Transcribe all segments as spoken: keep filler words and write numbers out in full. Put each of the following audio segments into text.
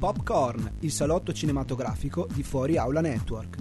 Popcorn, il salotto cinematografico di Fuori Aula Network.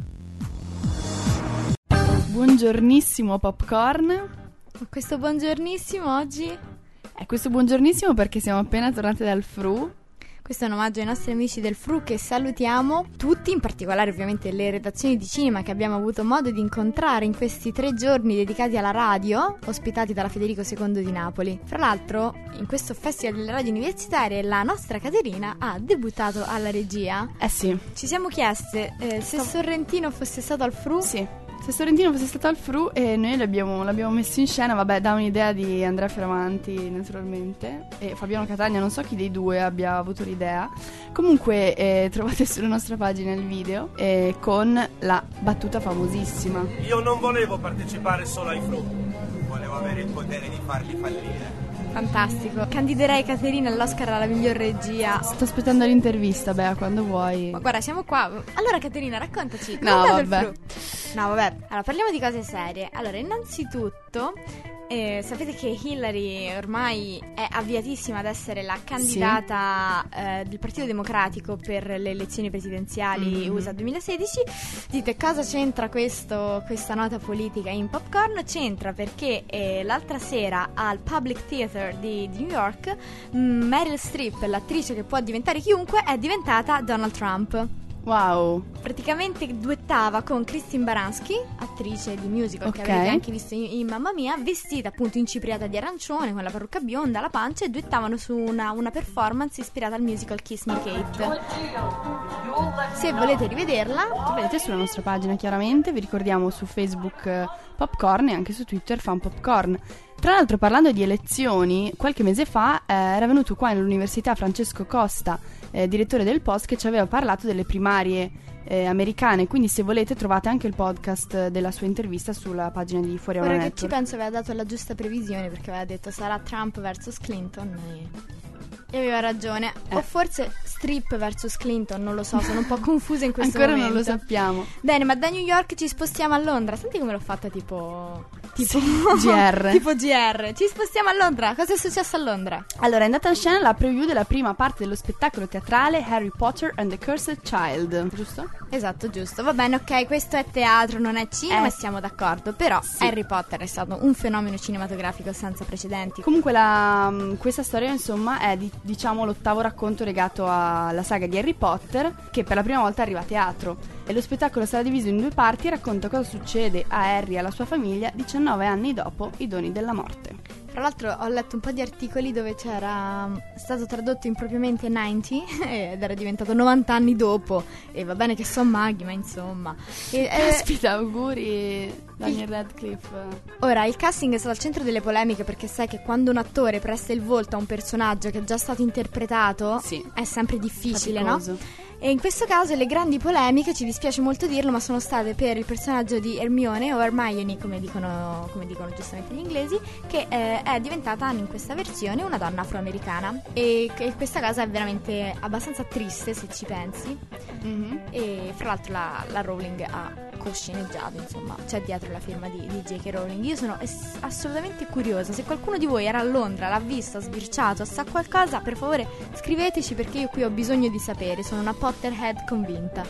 Buongiornissimo Popcorn. Questo buongiornissimo oggi è questo buongiornissimo perché siamo appena tornate dal F R U. Questo è un omaggio ai nostri amici del F R U che salutiamo tutti, in particolare ovviamente le redazioni di cinema che abbiamo avuto modo di incontrare in questi tre giorni dedicati alla radio, ospitati dalla Federico secondo di Napoli. Fra l'altro, in questo festival delle radio universitarie la nostra Caterina ha debuttato alla regia. Eh sì. Ci siamo chieste eh, se Stavo... Sorrentino fosse stato al F R U. Sì. Se Sorrentino fosse stato al F R U e noi l'abbiamo, l'abbiamo messo in scena, vabbè, da un'idea di Andrea Fioravanti naturalmente e Fabiano Catania, non so chi dei due abbia avuto l'idea. Comunque eh, trovate sulla nostra pagina il video eh, con la battuta famosissima: io non volevo partecipare solo ai F R U, volevo avere il potere di farli fallire. Fantastico. Candiderei Caterina all'Oscar alla miglior regia. Sto aspettando l'intervista, Bea, quando vuoi. Ma guarda, siamo qua. Allora Caterina, raccontaci. No, vabbè. No, vabbè. Allora, parliamo di cose serie. Allora, innanzitutto eh, sapete che Hillary ormai è avviatissima ad essere la candidata sì. eh, del Partito Democratico per le elezioni presidenziali mm-hmm. U S A duemilasedici. Dite, cosa c'entra questo, questa nota politica in Popcorn? C'entra perché eh, l'altra sera al Public Theater di, di New York Meryl Streep, l'attrice che può diventare chiunque, è diventata Donald Trump. Wow. Praticamente duettava con Christine Baranski, attrice di musical okay. che avete anche visto in, in Mamma Mia, vestita appunto incipriata di arancione con la parrucca bionda, la pancia, e duettavano su una, una performance ispirata al musical Kiss Me Kate. Se volete rivederla, la vedete sulla nostra pagina chiaramente, vi ricordiamo su Facebook eh, Popcorn e anche su Twitter Fan Popcorn. Tra l'altro, parlando di elezioni, qualche mese fa eh, era venuto qua all'Università Francesco Costa, eh, direttore del Post, che ci aveva parlato delle primarie eh, americane, quindi se volete trovate anche il podcast della sua intervista sulla pagina di Fuori Aula Network. Ora che ci penso aveva dato la giusta previsione, perché aveva detto sarà Trump versus Clinton e... E aveva ragione, eh. o forse Strip versus Clinton, non lo so, sono un po' confusa in questo Ancora momento. non lo sappiamo. Bene, ma da New York ci spostiamo a Londra. Senti come l'ho fatta tipo... Tipo G R. Tipo G R. Ci spostiamo a Londra. Cosa è successo a Londra? Allora, è andata in scena la preview della prima parte dello spettacolo teatrale Harry Potter and the Cursed Child, giusto? Esatto, giusto. Va bene, ok, questo è teatro, non è cinema, eh. e siamo d'accordo. Però sì. Harry Potter è stato un fenomeno cinematografico senza precedenti. Comunque la, questa storia, insomma, è di, diciamo l'ottavo racconto legato alla saga di Harry Potter, che per la prima volta arriva a teatro. E lo spettacolo sarà diviso in due parti e racconta cosa succede a Harry e alla sua famiglia diciannove anni dopo i doni della morte. Tra l'altro ho letto un po' di articoli dove c'era stato tradotto impropriamente novanta ed era diventato novanta anni dopo. E va bene che so maghi, ma insomma e, Caspita, eh, auguri Daniel Radcliffe. Ora, il casting è stato al centro delle polemiche, perché sai che quando un attore presta il volto a un personaggio che è già stato interpretato sì. è sempre difficile, faticoso. No? E in questo caso le grandi polemiche, ci dispiace molto dirlo, ma sono state per il personaggio di Hermione o Hermione, come dicono, come dicono giustamente gli inglesi, che eh, è diventata in questa versione una donna afroamericana. E che questa cosa è veramente abbastanza triste se ci pensi. Mm-hmm. E fra l'altro la, la Rowling ha cosceneggiato, insomma, c'è dietro la firma di, di J K Rowling. Io sono es- assolutamente curiosa. Se qualcuno di voi era a Londra, l'ha visto, ha sbirciato, sa qualcosa, per favore scriveteci, perché io qui ho bisogno di sapere. Sono una Potterhead convinta.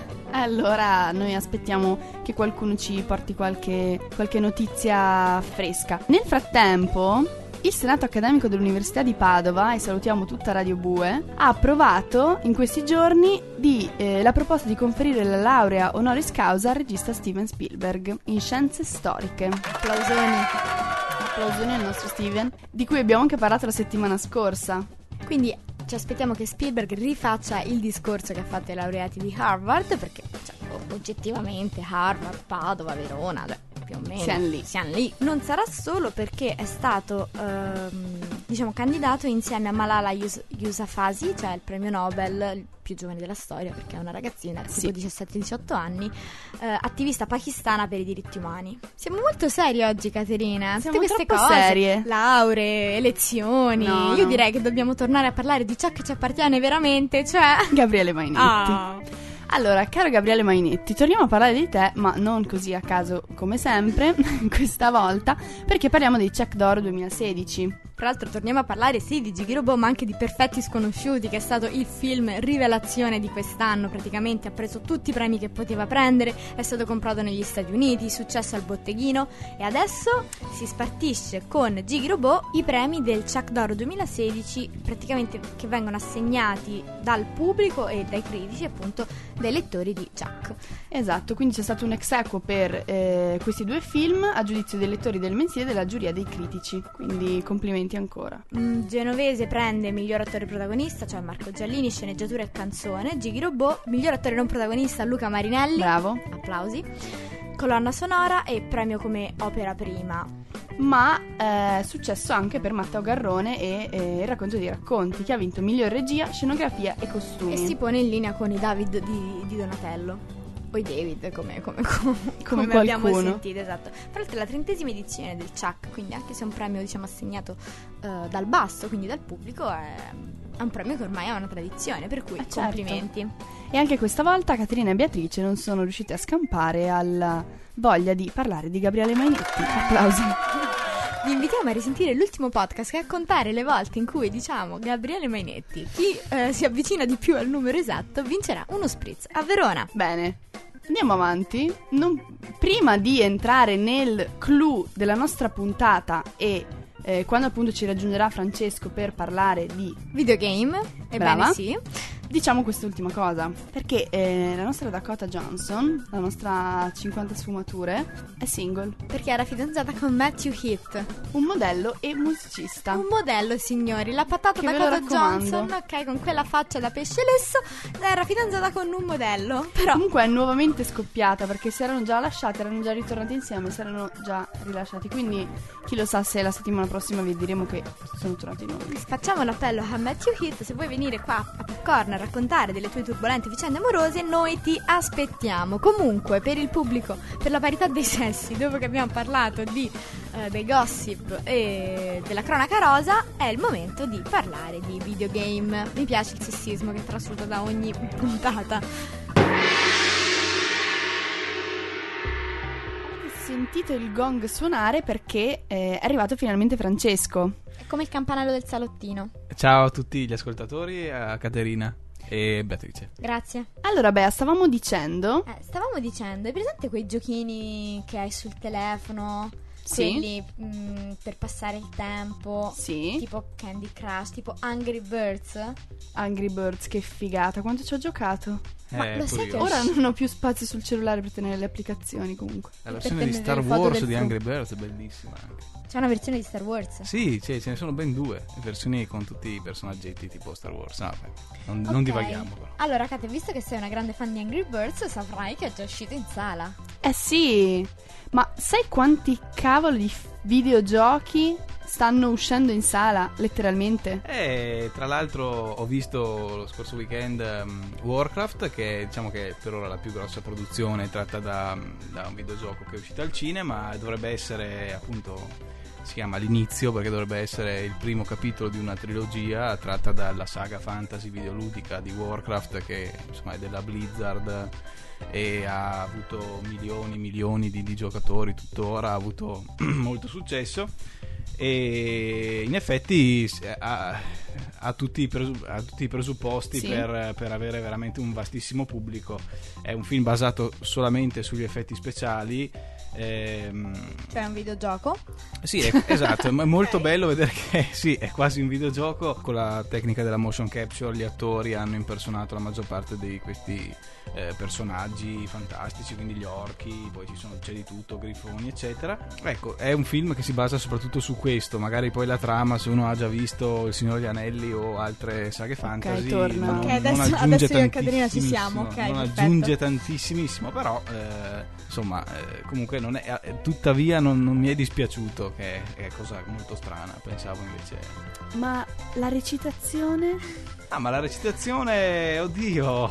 Allora noi aspettiamo che qualcuno ci porti qualche, qualche notizia fresca. Nel frattempo il Senato Accademico dell'Università di Padova, e salutiamo tutta Radio Bue, ha approvato in questi giorni di, eh, la proposta di conferire la laurea honoris causa al regista Steven Spielberg in scienze storiche. Applausoni. Applausoni al nostro Steven, di cui abbiamo anche parlato la settimana scorsa. Quindi ci aspettiamo che Spielberg rifaccia il discorso che ha fatto ai laureati di Harvard, perché cioè, oggettivamente Harvard, Padova, Verona, cioè, più o meno siamo lì. siamo lì. Non sarà solo perché è stato ehm, diciamo candidato insieme a Malala Yus- Yousafzai, cioè il premio Nobel, il più giovane della storia perché è una ragazzina, sì. tipo diciassette diciotto anni, eh, attivista pakistana per i diritti umani. Siamo molto seri oggi, Caterina. Siamo tutte queste troppo cose, serie. Lauree, elezioni. No, Io no. direi che dobbiamo tornare a parlare di ciò che ci appartiene veramente, cioè Gabriele Mainetti. Ah. Allora, caro Gabriele Mainetti, torniamo a parlare di te, ma non così a caso come sempre, questa volta, perché parliamo dei Check d'Oro duemilasedici. Tra l'altro torniamo a parlare sì di Gigi Robot, ma anche di Perfetti Sconosciuti, che è stato il film rivelazione di quest'anno. Praticamente ha preso tutti i premi che poteva prendere, è stato comprato negli Stati Uniti, successo al botteghino, e adesso si spartisce con Gigi Robot i premi del Chuck d'Oro duemilasedici, praticamente che vengono assegnati dal pubblico e dai critici, appunto dai lettori di Chuck. Esatto, quindi c'è stato un ex aequo per eh, questi due film a giudizio dei lettori del mensile e della giuria dei critici, quindi complimenti ancora. Mm, Genovese prende miglior attore protagonista, cioè Marco Giallini, sceneggiatura e canzone. Gigi Robot, miglior attore non protagonista, Luca Marinelli. Bravo. Applausi. Colonna sonora e premio come opera prima. Ma è eh, successo anche per Matteo Garrone e eh, Il racconto dei racconti, che ha vinto miglior regia, scenografia e costumi. E si pone in linea con i David di, di Donatello. O i David, come, come, come, come, come abbiamo sentito, esatto. Tra l'altro è la trentesima edizione del Chuck, quindi anche se è un premio, diciamo, assegnato uh, dal basso, quindi dal pubblico, è, è un premio che ormai ha una tradizione, per cui eh certo. Complimenti. E anche questa volta Caterina e Beatrice non sono riuscite a scampare alla voglia di parlare di Gabriele Mainetti. Applausi. Vi invitiamo a risentire l'ultimo podcast, che è a contare le volte in cui diciamo Gabriele Mainetti. Chi eh, si avvicina di più al numero esatto vincerà uno spritz a Verona. Bene, andiamo avanti. Non, prima di entrare nel clou della nostra puntata e eh, quando appunto ci raggiungerà Francesco per parlare di videogame, ebbene sì, diciamo quest'ultima cosa, perché eh, la nostra Dakota Johnson, la nostra cinquanta sfumature, è single. Perché era fidanzata con Matthew Heath, un modello e musicista. Un modello, signori, la patata che Dakota Johnson, ok, con quella faccia da pesce lesso, era fidanzata con un modello. Però comunque è nuovamente scoppiata, perché si erano già lasciati, erano già ritornati insieme, si erano già rilasciati. Quindi chi lo sa se la settimana prossima vi diremo che sono tornati nuovi. Facciamo l'appello a Matthew Heath: se vuoi venire qua a Popcorn a raccontare delle tue turbolente vicende amorose, noi ti aspettiamo. Comunque, per il pubblico, per la parità dei sessi, dopo che abbiamo parlato di eh, dei gossip e della cronaca rosa, è il momento di parlare di videogame. Mi piace il sessismo che è trasfuso da ogni puntata. Sentito il gong suonare perché eh, è arrivato finalmente Francesco. È come il campanello del salottino. Ciao a tutti gli ascoltatori, a Caterina e Beatrice. Grazie. Allora, Bea, stavamo dicendo eh, Stavamo dicendo, hai presente quei giochini che hai sul telefono? Sì. Quelli mh, per passare il tempo. Sì. Tipo Candy Crush, tipo Angry Birds. Angry Birds, che figata, quanto ci ho giocato. Ma eh, lo sai che ora non ho più spazio sul cellulare per tenere le applicazioni, comunque. La versione di Star Wars di Angry Birds è bellissima anche. C'è una versione di Star Wars? Sì, cioè, ce ne sono ben due versioni con tutti i personaggetti tipo Star Wars. No, beh, non, okay. non divaghiamo però. Allora, Kate, visto che sei una grande fan di Angry Birds, saprai che è già uscito in sala. Eh sì, ma sai quanti cavolo di videogiochi stanno uscendo in sala, letteralmente? Eh, tra l'altro ho visto lo scorso weekend um, Warcraft, che diciamo che è per ora la più grossa produzione tratta da, da un videogioco che è uscito al cinema. Dovrebbe essere, appunto, si chiama L'Inizio, perché dovrebbe essere il primo capitolo di una trilogia tratta dalla saga fantasy videoludica di Warcraft, che insomma è della Blizzard e ha avuto milioni e milioni di, di giocatori tuttora, ha avuto molto successo e in effetti ha, ha, tutti, i presu- ha tutti i presupposti sì. per, per avere veramente un vastissimo pubblico. È un film basato solamente sugli effetti speciali. Ehm, cioè un videogioco? Sì, è, esatto, è molto okay. bello vedere che sì, è quasi un videogioco. Con la tecnica della motion capture gli attori hanno impersonato la maggior parte di questi eh, personaggi fantastici, quindi gli orchi, poi ci sono, c'è di tutto, grifoni eccetera. Ecco, è un film che si basa soprattutto su questo. Magari poi la trama, se uno ha già visto Il Signore degli Anelli o altre saghe fantasy, okay, non, okay, adesso, non aggiunge adesso io e Caterina ci siamo, okay, non perfetto. aggiunge tantissimissimo, però eh, insomma eh, comunque non è, eh, tuttavia non, non mi è dispiaciuto, che è, è cosa molto strana. Pensavo invece. Ma la recitazione? Ah, ma la recitazione, oddio,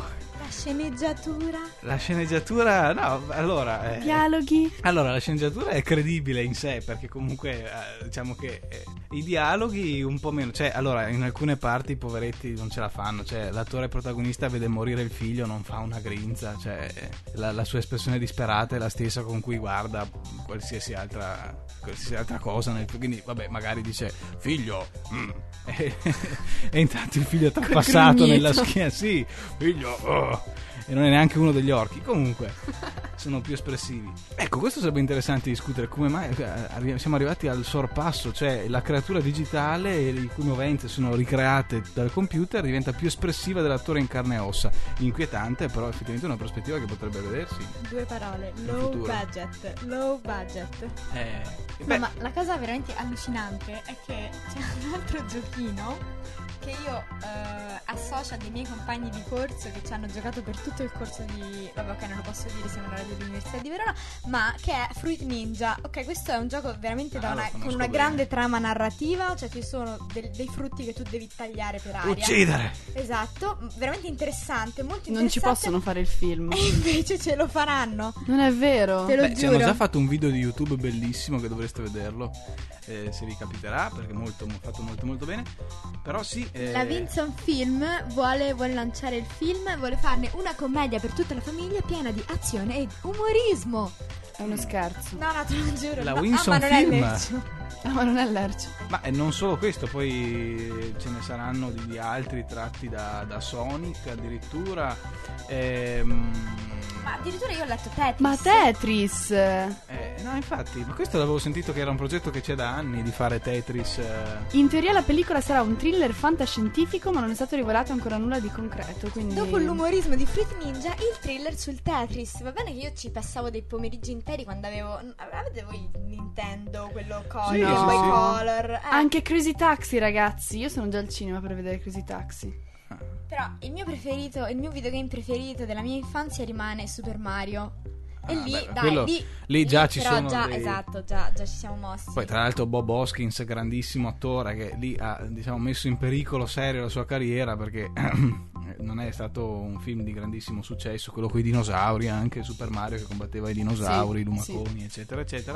La sceneggiatura. La sceneggiatura, no, allora... Eh, Dialoghi. Allora, la sceneggiatura è credibile in sé, perché comunque eh, diciamo che eh, i dialoghi un po' meno, cioè, allora, in alcune parti i poveretti non ce la fanno, cioè, l'attore protagonista vede morire il figlio, non fa una grinza, cioè, la, la sua espressione disperata è la stessa con cui guarda qualsiasi altra, qualsiasi altra cosa, nel, quindi, vabbè, magari dice, figlio, mm, e, e intanto il figlio è trapassato nella schiena, sì, figlio, oh, e non è neanche uno degli orchi, comunque sono più espressivi. Ecco, questo sarebbe interessante discutere, come mai eh, siamo arrivati al sorpasso, cioè la creatura digitale i cui movenze sono ricreate dal computer diventa più espressiva dell'attore in carne e ossa. Inquietante, però effettivamente è una prospettiva che potrebbe vedersi. Due parole, in low futuro. budget, low budget. Eh, No, beh, ma la cosa veramente allucinante è che c'è un altro giochino che io eh, associo a dei miei compagni di corso che ci hanno giocato per tutto il corso di... Vabbè, ok, non lo posso dire, siamo alla radio dell'Università di Verona, ma che è Fruit Ninja. Ok, questo è un gioco veramente da Ah, lo una, conosco con una bene. grande trama narrativa, cioè ci sono del- dei frutti che tu devi tagliare per aria. uccidere! Esatto, veramente interessante, molto interessante. Non ci possono fare il film. E invece ce lo faranno. Non è vero. Te lo Beh, ci hanno giuro. già fatto un video di YouTube bellissimo che dovreste vederlo, eh, se vi capiterà, perché è molto, fatto molto molto bene. Però sì, eh, La Vinson Film vuole, vuole lanciare il film, vuole farne una commedia per tutta la famiglia piena di azione e umorismo. È uno scherzo. No, no, te lo giuro. La no. Winson ah, ma non è Film. leccio. Ah, ma non è Lercio. ma eh, non solo questo, poi ce ne saranno di, di altri tratti da, da Sonic addirittura. Ehm, Ma addirittura io ho letto Tetris. Ma Tetris. eh, no, infatti, ma questo l'avevo sentito che era un progetto che c'è da anni di fare Tetris. eh. In teoria la pellicola sarà un thriller fantascientifico, ma non è stato rivelato ancora nulla di concreto, quindi... Dopo l'umorismo di Fruit Ninja, il thriller sul Tetris. Va bene che io ci passavo dei pomeriggi interi quando avevo... Avete voi il Nintendo, quello color, Sì, Game sì, Boy sì. Color? Eh, Anche Crazy Taxi, ragazzi. Io sono già al cinema per vedere Crazy Taxi. Però il mio preferito, il mio videogame preferito della mia infanzia rimane Super Mario. E Ah, lì, beh, dai, quello- lì, lì già ci però sono già, dei- esatto, già, già ci siamo mossi. Poi tra l'altro Bob Hoskins, grandissimo attore, che lì ha, diciamo, messo in pericolo serio la sua carriera, perché non è stato un film di grandissimo successo, quello con i dinosauri, anche Super Mario che combatteva i dinosauri, i Sì, lumaconi, eccetera eccetera.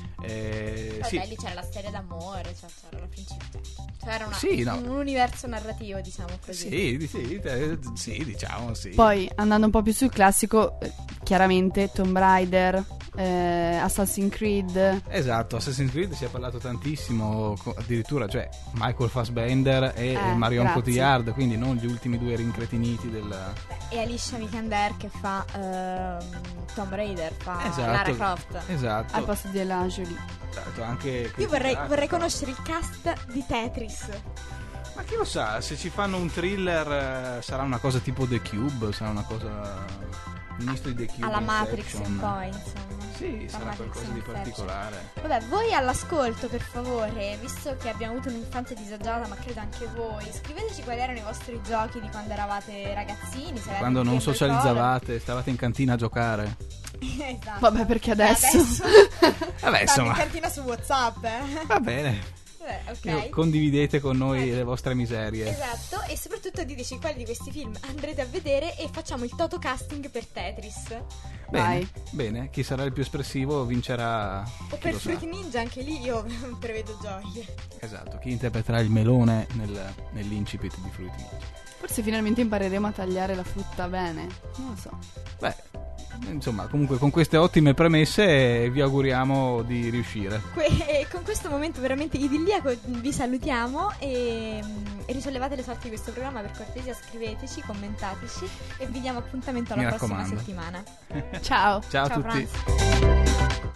Eh, Vabbè, sì. lì c'era la storia d'amore, cioè c'era la principessa, cioè era una- Sì, no. un universo narrativo, diciamo così. Sì, sì, eh, sì, diciamo sì. Poi, andando un po' più sul classico, eh, chiaramente Tomb Raider, eh, Assassin's Creed. Esatto, Assassin's Creed si è parlato tantissimo, co- addirittura, cioè Michael Fassbender e Eh, Marion grazie. Cotillard, quindi non gli ultimi due rincretiniti del... E Alicia Vikander che fa ehm, Tomb Raider, fa Esatto. Lara Croft. Esatto. Al posto di Ella Jolie. Esatto, anche Io vorrei, criticato. vorrei conoscere il cast di Tetris. Ma chi lo sa, se ci fanno un thriller eh, sarà una cosa tipo The Cube, sarà una cosa... un misto di The Cube, Alla Matrix Inception. un po', insomma. Sì, La sarà Matrix qualcosa di Inception. particolare. Vabbè, voi all'ascolto, per favore, visto che abbiamo avuto un'infanzia disagiata, ma credo anche voi, scriveteci quali erano i vostri giochi di quando eravate ragazzini. Se avete Quando un non Game Boy socializzavate, stavate in cantina a giocare. Color. Esatto. Vabbè, perché adesso... Adesso Vabbè, stanno insomma, in cantina su WhatsApp, eh. va bene. Vabbè, ok. Io- Condividete con noi Eh. le vostre miserie. Esatto, e soprattutto diteci quali di questi film andrete a vedere e facciamo il toto casting per Tetris. Bene, Vai. bene, chi sarà il più espressivo vincerà. O chi per lo sa. Fruit Ninja, anche lì io prevedo gioie. Esatto, chi interpreterà il melone nel- nell'incipit di Fruit Ninja. Forse finalmente impareremo a tagliare la frutta bene. Non lo so. Beh, insomma, comunque con queste ottime premesse vi auguriamo di riuscire. Que- con questo momento veramente idilliaco vi salutiamo e, e risollevate le sorti di questo programma, per cortesia scriveteci, commentateci e vi diamo appuntamento alla Mi prossima raccomando. settimana. Ciao. Ciao a Ciao tutti. Franz.